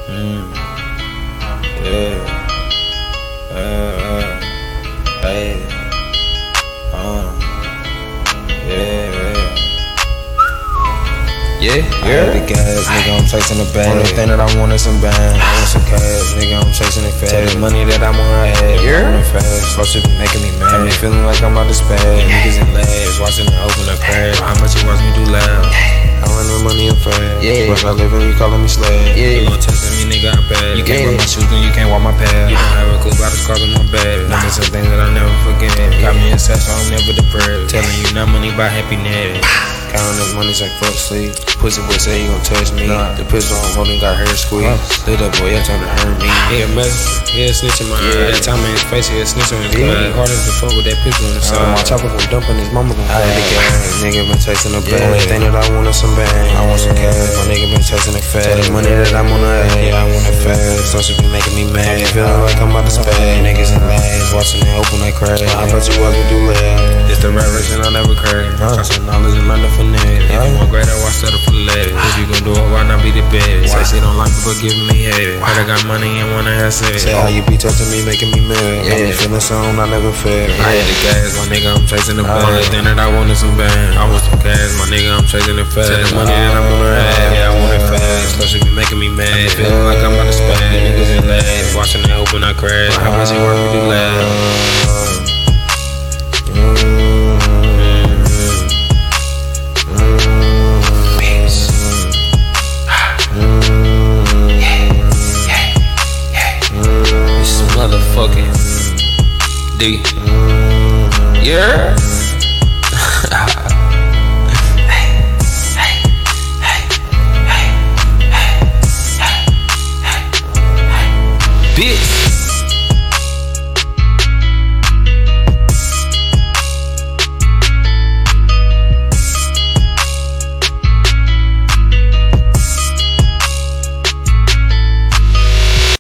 Yeah. Hey. Yeah. I had the gas, nigga, I'm chasing the bag. Only thing that I want is some bang. I want some cash, nigga, I'm chasing it fast. Tell the money that I wanna have, I want it fast. Supposed to be making me mad. Got me feeling like I'm about to spaz. Niggas in labs, watching it open the crash. How much you watch me do loud? I run the money up fast. What's I living, you calling me slave. You gon' testing me, nigga, I bad. You can't wear my shoes and you can't walk my path. You don't have a clue about the scars on my bag. Numbers and things that I never forget. Got me obsessed, so I'm never depressed. Telling you not money by happiness. Counting this money's like fuck sleep. Pussy boy say he gon' touch me. The pistol I'm holding got hair squeeze. Lit up boy, yeah, trying to hurt me. Yeah, mess, yeah, snitch in my eye. That time in his face, yeah, snitch on his blood. Hard as the fuck with that pistol on the side. My chopper gon' dump in his mama gon' I had the gas, nigga been chasing the bag. Only thing that I want is some bang. I want some cash, my nigga been chasing it fast. Tell the money that I wanna have, yeah, I want it fast. Don't you be making me mad, feeling like I'm about to spaz. Niggas in labs, watching it open like crash. I bet you watch me do laugh. It's the rap version I never crave. Trusting knowledge and learn to finesse. If you want greater, watch settle for less. If you gon' do it, why not be the best? Say she don't like me, but giving me head. Heard I got money and wanna have sex. Say how you be touching me, making me mad. Got me feeling something I never felt. I had the gas, my nigga, I'm chasing the bag. Only thing that I want is some bang. I want some cash, my nigga, I'm chasing it fast. Tell the money that I'm gonna have, yeah, I want it fast. So she be making me mad, feeling like I'm about to spaz. Niggas in labs, watching it open, I crash. How much you work me do loud? Motherfucking D. Yeah.